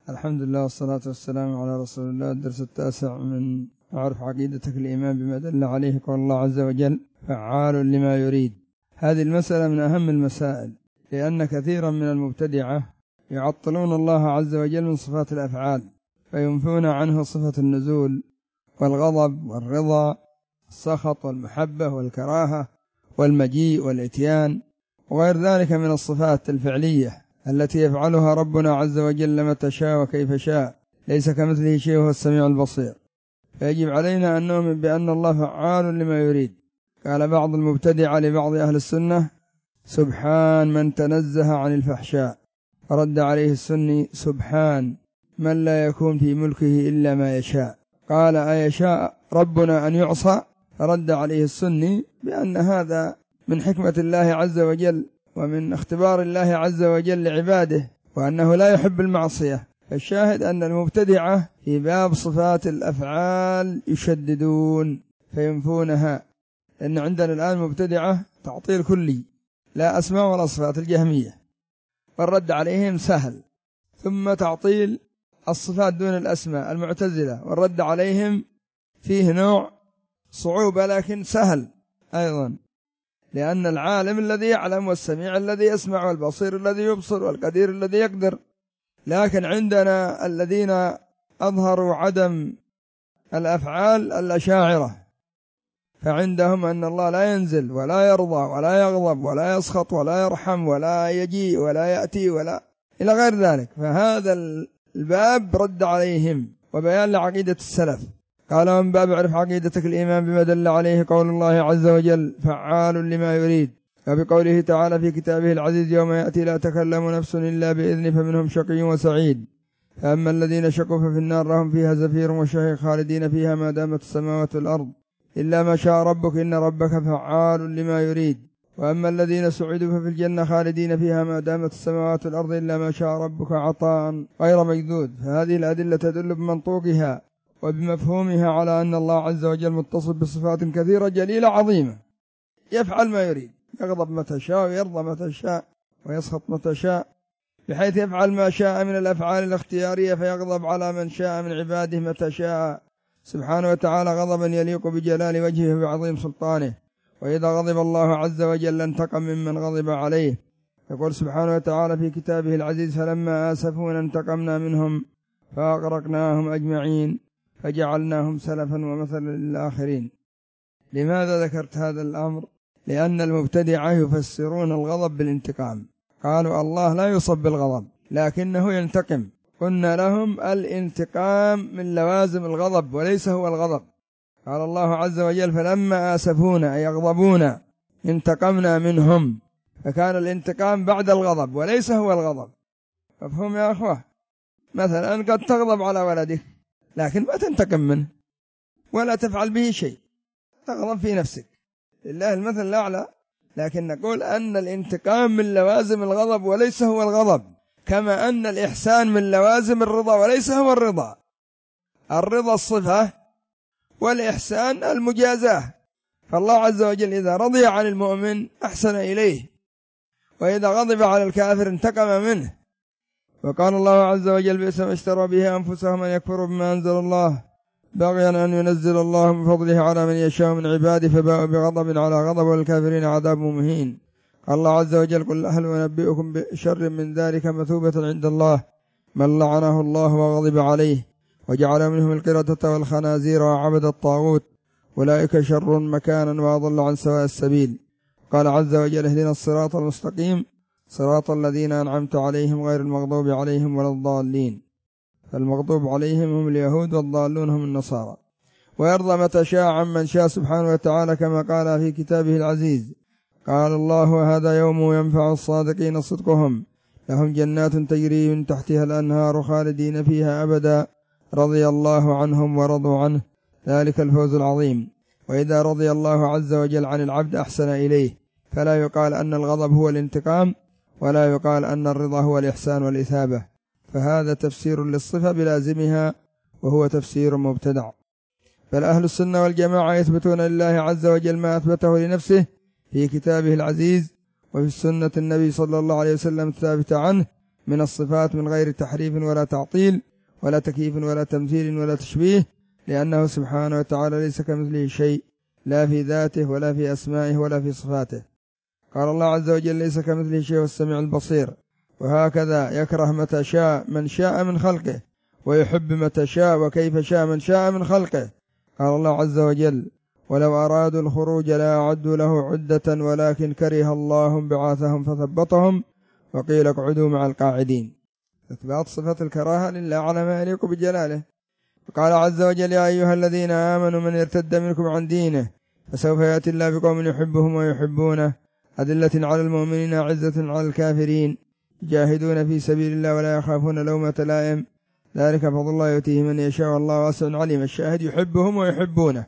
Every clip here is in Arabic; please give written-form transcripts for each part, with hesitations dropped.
الحمد لله والصلاة والسلام على رسول الله. الدرس 9 من أعرف عقيدتك الإيمان بما دل عليه قول الله عز وجل فعال لما يريد. هذه المسألة من أهم المسائل، لأن كثيرا من المبتدعة يعطلون الله عز وجل من صفات الأفعال، فينفون عنه صفة النزول والغضب والرضا، السخط والمحبة والكراهة والمجيء والإتيان وغير ذلك من الصفات الفعلية التي يفعلها ربنا عز وجل متى شاء وكيف شاء، ليس كمثله شيء وهو السميع البصير. فيجب علينا أن نؤمن بأن الله فعال لما يريد. قال بعض المبتدعة لبعض أهل السنة: سبحان من تنزه عن الفحشاء. فرد عليه السني: سبحان من لا يكون في ملكه إلا ما يشاء. قال: أيشاء ربنا أن يعصى؟ فرد عليه السني بأن هذا من حكمة الله عز وجل ومن اختبار الله عز وجل لعباده، وأنه لا يحب المعصية. الشاهد أن المبتدعة في باب صفات الأفعال يشددون فينفونها، لأن عندنا الآن مبتدعة تعطيل كلي، لا أسماء ولا صفات، الجهمية، والرد عليهم سهل. ثم تعطيل الصفات دون الأسماء، المعتزلة، والرد عليهم فيه نوع صعوبة لكن سهل أيضا، لأن العالم الذي يعلم، والسميع الذي يسمع، والبصير الذي يبصر، والقدير الذي يقدر. لكن عندنا الذين أظهروا عدم الأفعال الأشاعرة، فعندهم أن الله لا ينزل ولا يرضى ولا يغضب ولا يسخط ولا يرحم ولا يجيء ولا يأتي ولا إلى غير ذلك. فهذا الباب رد عليهم وبيان لعقيدة السلف. قال: من باب اعرف عقيدتك الإيمان بما دل عليه قول الله عز وجل فعال لما يريد، وبقوله تعالى في كتابه العزيز: يوم يأتي لا تكلم نفس إلا بإذنه فمنهم شقي وسعيد، فأما الذين شقوا ففي النار لهم فيها زفير وشهيق خالدين فيها ما دامت السماوات والأرض إلا ما شاء ربك إن ربك فعال لما يريد، وأما الذين سعدوا ففي الجنة خالدين فيها ما دامت السماوات والأرض إلا ما شاء ربك عطاء غير مجدود. فهذه الأدلة تدل بمنطوقها وبمفهومها على أن الله عز وجل متصف بصفات كثيرة جليلة عظيمة، يفعل ما يريد، يغضب متى شاء ويرضى متى شاء ويسخط متى شاء، بحيث يفعل ما شاء من الأفعال الاختيارية، فيغضب على من شاء من عباده متى شاء سبحانه وتعالى غضبا يليق بجلال وجهه وعظيم سلطانه. وإذا غضب الله عز وجل انتقم ممن غضب عليه، يقول سبحانه وتعالى في كتابه العزيز: فلما آسفونا انتقمنا منهم فأغرقناهم أجمعين فجعلناهم سلفا ومثلا للآخرين. لماذا ذكرت هذا الأمر؟ لأن المبتدعة يفسرون الغضب بالانتقام، قالوا الله لا يصب بالغضب لكنه ينتقم. قلنا لهم الانتقام من لوازم الغضب وليس هو الغضب. قال الله عز وجل: فلما آسفونا أي يغضبون انتقمنا منهم، فكان الانتقام بعد الغضب وليس هو الغضب. مفهوم يا أخوة؟ مثلا قد تغضب على ولدك لكن ما تنتقم منه ولا تفعل به شيء، تغضب في نفسك، لله المثل الأعلى. لكن نقول أن الانتقام من لوازم الغضب وليس هو الغضب، كما أن الإحسان من لوازم الرضا وليس هو الرضا. الرضا الصفة والإحسان المجازاة. فالله عز وجل إذا رضي عن المؤمن أحسن إليه، وإذا غضب على الكافر انتقم منه. وقال الله عز وجل: بئس ما اشتروا به أنفسهم أن يكفروا بما أنزل الله بغيا أن ينزل الله من فضله على من يشاء من عباده فباءوا بغضب على غضب والكافرين عذاب مهين. قال الله عز وجل: قل هل أنبئكم بشر من ذلك مثوبة عند الله من لعنه الله وغضب عليه وجعل منهم القردة والخنازير وعبد الطاغوت أولئك شر مكانا وأضل عن سواء السبيل. قال عز وجل: اهدنا الصراط المستقيم صراط الذين أنعمت عليهم غير المغضوب عليهم ولا الضالين. فالمغضوب عليهم هم اليهود والضالون هم النصارى. ويرضى متى شاء عمن شاء سبحانه وتعالى، كما قال في كتابه العزيز: قال الله: هذا يوم ينفع الصادقين صدقهم لهم جنات تجري من تحتها الأنهار خالدين فيها أبدا رضي الله عنهم ورضوا عنه ذلك الفوز العظيم. وإذا رضي الله عز وجل عن العبد أحسن إليه، فلا يقال أن الغضب هو الانتقام، ولا يقال أن الرضا هو الإحسان والإثابة. فهذا تفسير للصفة بلازمها، وهو تفسير مبتدع. بل أهل السنة والجماعة يثبتون لله عز وجل ما أثبته لنفسه في كتابه العزيز وفي سنة النبي صلى الله عليه وسلم الثابتة عنه، من الصفات من غير تحريف ولا تعطيل ولا تكييف ولا تمثيل ولا تشبيه، لأنه سبحانه وتعالى ليس كمثله شيء، لا في ذاته ولا في أسمائه ولا في صفاته. قال الله عز وجل: ليس كمثله شيء والسميع البصير. وهكذا يكره متى شاء من شاء من خلقه، ويحب متى شاء وكيف شاء من شاء من خلقه. قال الله عز وجل: ولو أرادوا الخروج لا أعدوا له عدة ولكن كره الله بعاثهم فثبطهم وقيل اقعدوا مع القاعدين. إثبات صفة الكراهة لله على ما يليق بجلاله. وقال عز وجل: يا أيها الذين آمنوا من يرتد منكم عن دينه فسوف يأتي الله بقوم يحبهم ويحبونه، أذلة على المؤمنين عزة على الكافرين، يجاهدون في سبيل الله ولا يخافون لومة لائم، ذلك فضل الله يؤتيه من يشاء والله واسع عليم. الشاهد يحبهم ويحبونه،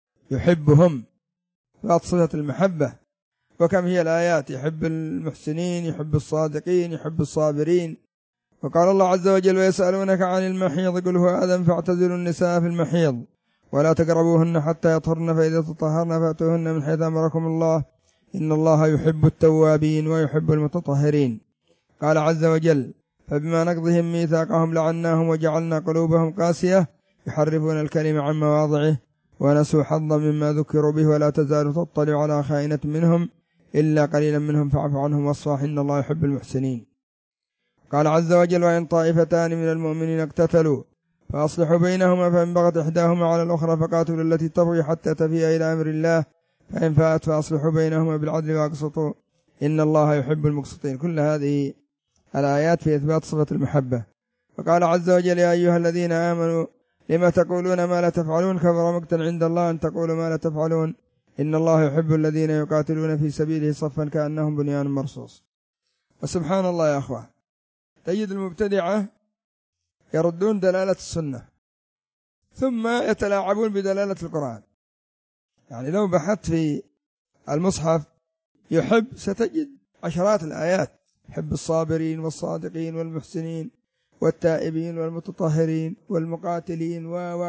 يحبهم إثبات صفة المحبة. وكم هي الآيات: يحب المحسنين، يحب الصادقين، يحب الصابرين. وقال الله عز وجل: ويسألونك عن المحيض قل هو أذى فاعتزلوا النساء في المحيض ولا تقربوهن حتى يطهرن فإذا تطهرن فأتوهن من حيث أمركم الله إن الله يحب التوابين ويحب المتطهرين. قال عز وجل: فبما نقضهم ميثاقهم لعناهم وجعلنا قلوبهم قاسية يحرفون الكلم عن مواضعه ونسوا حظا مما ذكروا به ولا تزال تطلع على خائنة منهم إلا قليلا منهم فاعف عنهم واصفح إن الله يحب المحسنين. قال عز وجل: وإن طائفتان من المؤمنين اقتتلوا فأصلحوا بينهما فإن بغت إحداهما على الأخرى فقاتلوا التي تبغي حتى تفيء إلى أمر الله فإن فاءت فأصلحوا بينهما بالعدل وأقسطوا إن الله يحب المقسطين. كل هذه الآيات في إثبات صفة المحبة. وقال عز وجل: يا أيها الذين آمنوا لما تقولون ما لا تفعلون كبر مقتا عند الله أن تقولوا ما لا تفعلون إن الله يحب الذين يقاتلون في سبيله صفا كأنهم بنيان مرصوص. وسبحان الله يا أخوة، تجد المبتدعة يردون دلالة السنة ثم يتلاعبون بدلالة القرآن. يعني لو بحثت في المصحف يحب ستجد عشرات الآيات: يحب الصابرين والصادقين والمحسنين والتائبين والمتطهرين والمقاتلين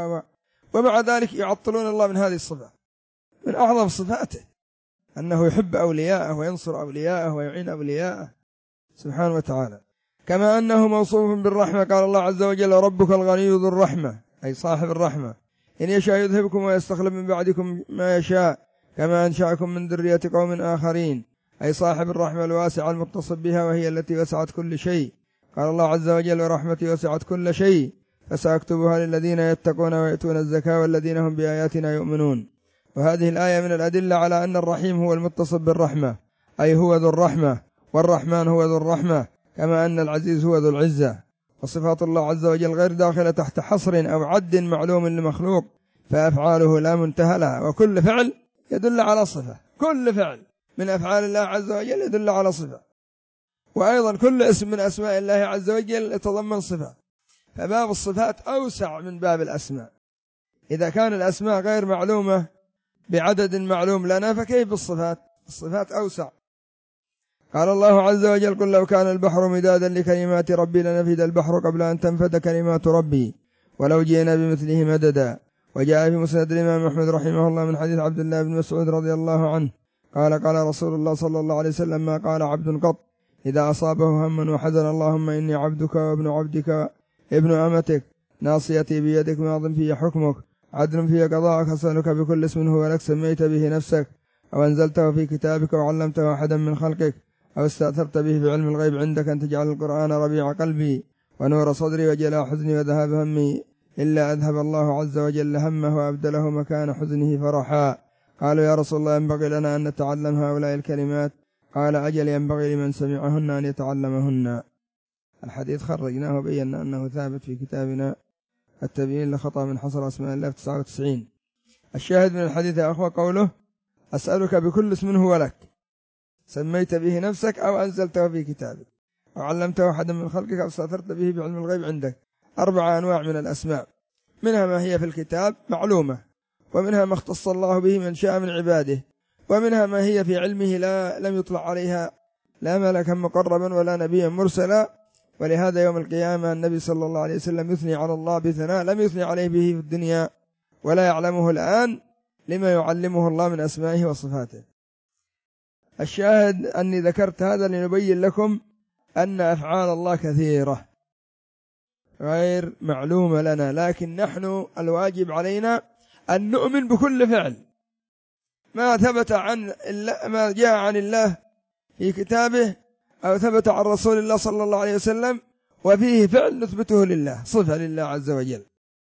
ومع ذلك يعطلون الله من هذه الصفة. من أعظم صفاته أنه يحب أولياءه وينصر أولياءه ويعين أولياءه سبحانه وتعالى. كما أنه موصوف بالرحمة. قال الله عز وجل: ربك الغني ذو الرحمة، أي صاحب الرحمة، إن يشاء يذهبكم ويستخلف من بعدكم ما يشاء كما أنشأكم من ذرية قوم آخرين، أي صاحب الرحمة الواسعة المتصف بها وهي التي وسعت كل شيء. قال الله عز وجل: ورحمتي وسعت كل شيء فسأكتبها للذين يتقون ويؤتون الزكاة والذين هم بآياتنا يؤمنون. وهذه الآية من الأدلة على أن الرحيم هو المتصف بالرحمة، أي هو ذو الرحمة، والرحمن هو ذو الرحمة، كما أن العزيز هو ذو العزة. وصفات الله عز وجل غير داخلة تحت حصر أو عد معلوم لمخلوق، فأفعاله لا منتهى لها، وكل فعل يدل على صفة. كل فعل من أفعال الله عز وجل يدل على صفة، وأيضا كل اسم من أسماء الله عز وجل يتضمن صفة. فباب الصفات أوسع من باب الأسماء. إذا كان الأسماء غير معلومة بعدد معلوم لنا فكيف بالصفات؟ الصفات أوسع. قال الله عز وجل: قل لو كان البحر مدادا لكلمات ربي لنفد البحر قبل أن تنفد كلمات ربي ولو جئنا بمثله مددا. وجاء في مسند الإمام أحمد رحمه الله من حديث عبد الله بن مسعود رضي الله عنه قال رسول الله صلى الله عليه وسلم: ما قال عبد قط إذا أصابه هم وحزن: اللهم إني عبدك وابن عبدك ابن أمتك ناصيتي بيدك ماض في حكمك عدل في قضاءك أسألك بكل اسم هو لك سميت به نفسك أو أنزلته في كتابك وعلمته أحدا من خلقك أو استأثرت به في علم الغيب عندك أن تجعل القرآن ربيع قلبي ونور صدري وجلاء حزني وذهاب همي إلا أذهب الله عز وجل همه وأبدله مكان حزنه فرحا. قالوا: يا رسول الله ينبغي لنا أن نتعلم هؤلاء الكلمات. قال: أجل ينبغي لمن سمعهن أن يتعلمهن. الحديث خرجناه وبينا أنه ثابت في كتابنا التبيين لخطأ من حصر أسماء الله في 99. الشاهد من الحديث يا أخوة قوله: أسألك بكل اسم هو لك سميت به نفسك أو أنزلته في كتابك أو علمته أحدا من خلقك أو استأثرت به بعلم الغيب عندك. 4 أنواع من الأسماء، منها ما هي في الكتاب معلومة، ومنها ما اختص الله به من شاء من عباده، ومنها ما هي في علمه لم يطلع عليها لا ملكا مقربا ولا نبيا مرسلا. ولهذا يوم القيامة النبي صلى الله عليه وسلم يثني على الله بثناء لم يثني عليه به في الدنيا ولا يعلمه الآن لما يعلمه الله من أسمائه وصفاته. الشاهد أني ذكرت هذا لنبين لكم أن أفعال الله كثيرة غير معلومة لنا، لكن نحن الواجب علينا أن نؤمن بكل فعل ما ثبت عن الله، ما جاء عن الله في كتابه أو ثبت عن رسول الله صلى الله عليه وسلم وفيه فعل نثبته لله، صفة لله عز وجل.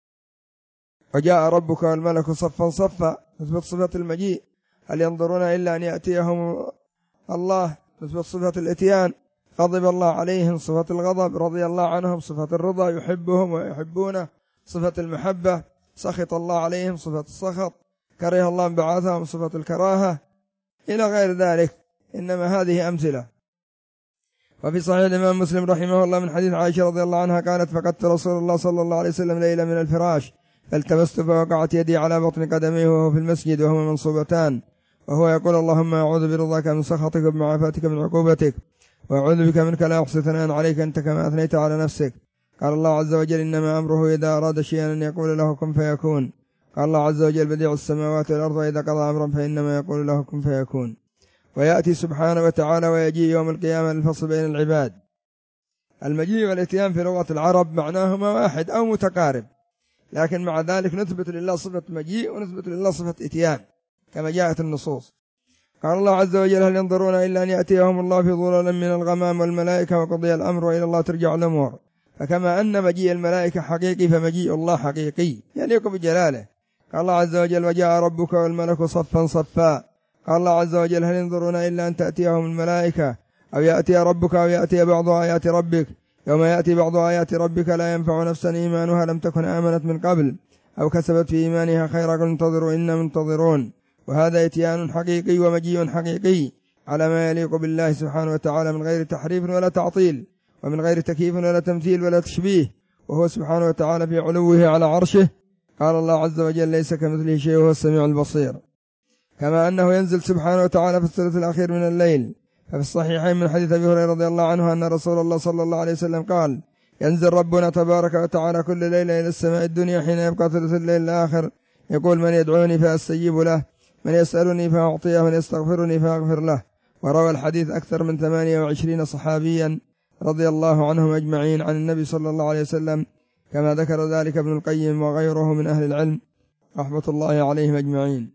وجاء ربك والملك صفا صفا، نثبت صفة المجيء. هل ينظرون إلا أن يأتيهم الله، نثبت صفة الإتيان. غضب الله عليهم، صفة الغضب. رضي الله عنهم، صفة الرضا، يحبهم ويحبونه، صفة المحبة. سخط الله عليهم، صفة السخط. كره الله انبعاثهم، صفة الكراهة، إلى غير ذلك. إنما هذه أمثلة. وفي صحيح الإمام مسلم رحمه الله من حديث عائشة رضي الله عنها قالت: فقدت رسول الله صلى الله عليه وسلم ليلة من الفراش، فالتمست فوقعت يدي على بطن قدميه وهو في المسجد وهما منصوبتان، وهو يقول: اللهم أعوذ برضاك من سخطك وبمعافاتك من عقوبتك، وأعوذ بك منك لا أحصي ثناء عليك أنت كما أثنيت على نفسك. قال الله عز وجل: إنما أمره إذا أراد شيئا أن يقول له كن فيكون. قال الله عز وجل: بديع السماوات والأرض، وإذا قضى أمرا فإنما يقول له كن فيكون. ويأتي سبحانه وتعالى ويجيء يوم القيامة للفصل بين العباد. المجيء والإتيان في لغة العرب معناهما واحد أو متقارب، لكن مع ذلك نثبت لله صفة مجيء ونثبت لله صفة إتيان كما جاءت النصوص. قال الله عز وجل: هل ينظرون إلا أن يأتيهم الله في ظلال من الغمام والملائكة وقضي الأمر وإلى الله ترجع الأمور. فكما أن مجيء الملائكة حقيقي، فمجيء الله حقيقي يليق بجلاله. قال الله عز وجل: وجاء ربك والملك صفا صفا. قال الله عز وجل: هل ينظرون إلا أن تأتيهم الملائكة أو يأتي ربك أو يأتي بعض آيات ربك. يوم يأتي بعض آيات ربك لا ينفع نفسا إيمانها لم تكن آمنت من قبل أو كسبت في إيمانها خيرا قل انتظروا إنا منتظرون. وهذا إتيان حقيقي ومجيء حقيقي على ما يليق بالله سبحانه وتعالى، من غير تحريف ولا تعطيل، ومن غير تكييف ولا تمثيل ولا تشبيه، وهو سبحانه وتعالى في علوه على عرشه. قال الله عز وجل: ليس كمثله شيء وهو السميع البصير. كما أنه ينزل سبحانه وتعالى في الثلث الأخير من الليل. ففي الصحيحين من حديث أبي هريرة رضي الله عنه أن رسول الله صلى الله عليه وسلم قال: ينزل ربنا تبارك وتعالى كل ليلة إلى السماء الدنيا حين يبقى ثلث الليل الآخر، يقول: من يدعوني فأستجيب له، من يسألني فأعطيه، من يستغفرني فأغفر له. وروى الحديث أكثر من 28 صحابيا رضي الله عنهم أجمعين عن النبي صلى الله عليه وسلم، كما ذكر ذلك ابن القيم وغيره من أهل العلم رحمة الله عليهم أجمعين.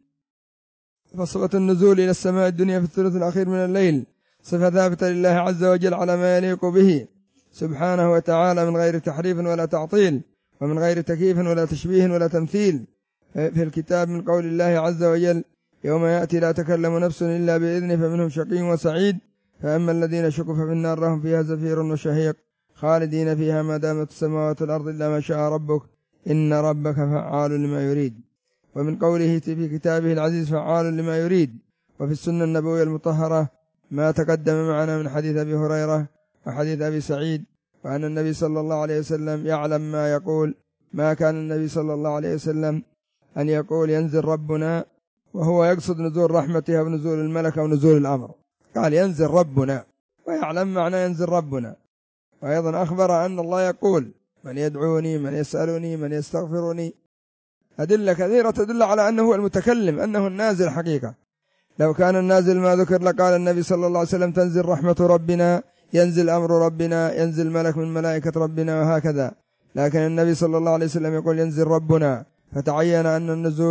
فصفة النزول إلى السماء الدنيا في الثلث الأخير من الليل صفة ثابتة لله عز وجل على ما يليق به سبحانه وتعالى، من غير تحريف ولا تعطيل، ومن غير تكييف ولا تشبيه ولا تمثيل. في الكتاب من قول الله عز وجل: يوم يأتي لا تكلم نفس إلا بإذنه فمنهم شقي وسعيد، فأما الذين شقوا ففي النار لهم فيها زفير وشهيق خالدين فيها ما دامت السماوات والأرض إلا ما شاء ربك إن ربك فعال لما يريد. ومن قوله في كتابه العزيز: فعال لما يريد. وفي السنة النبوية المطهرة ما تقدم معنا من حديث أبي هريرة وحديث أبي سعيد، وأن النبي صلى الله عليه وسلم يعلم ما يقول. ما كان النبي صلى الله عليه وسلم أن يقول ينزل ربنا وهو يقصد نزول رحمته أو نزول الملك أو نزول الأمر، قال ينزل ربنا، ويعلم معنى ينزل ربنا. وأيضا أخبر أن الله يقول: من يدعوني، من يسألني، من يستغفرني. أدلة كثيرة تدل على أنه هو المتكلم، أنه النازل حقيقة. لو كان النازل ما ذكر لقال النبي صلى الله عليه وسلم: تنزل رحمة ربنا، ينزل أمر ربنا، ينزل ملك من ملائكة ربنا، وهكذا. لكن النبي صلى الله عليه وسلم يقول ينزل ربنا، فتعين أن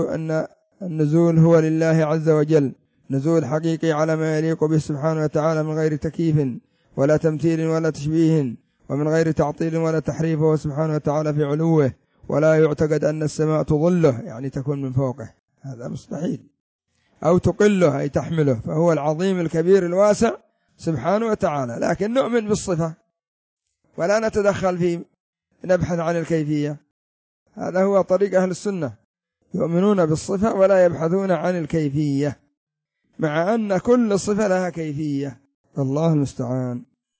النزول هو لله عز وجل، نزول حقيقي على ما يليق به سبحانه وتعالى، من غير تكييف ولا تمثيل ولا تشبيه، ومن غير تعطيل ولا تحريف، وهو سبحانه وتعالى في علوه. ولا يعتقد أن السماء تظله، يعني تكون من فوقه، هذا مستحيل، أو تقله أي تحمله، فهو العظيم الكبير الواسع سبحانه وتعالى. لكن نؤمن بالصفة ولا نتدخل في نبحث عن الكيفية. هذا هو طريق أهل السنة، يؤمنون بالصفة ولا يبحثون عن الكيفية، مع أن كل صفة لها كيفية. الله المستعان.